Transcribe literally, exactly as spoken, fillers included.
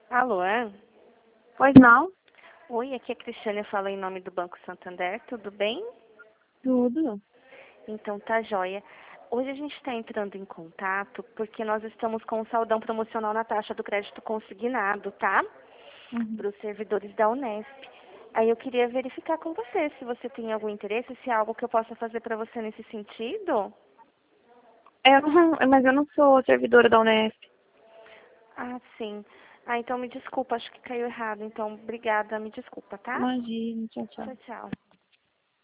Alô, é? Pois não? Oi, aqui é a Cristiane, eu falo em nome do Banco Santander, tudo bem? Tudo. Então tá joia. Hoje a gente está entrando em contato porque nós estamos com um saldão promocional na taxa do crédito consignado, tá? Uhum. Para os servidores da Unesp. Aí eu queria verificar com você se você tem algum interesse, se há algo que eu possa fazer para você nesse sentido. Eu não, mas eu não sou servidora da Unesp. Ah, sim. Ah, então me desculpa, acho que caiu errado. Então, obrigada, me desculpa, tá? Imagina, tchau, tchau. Tchau, tchau.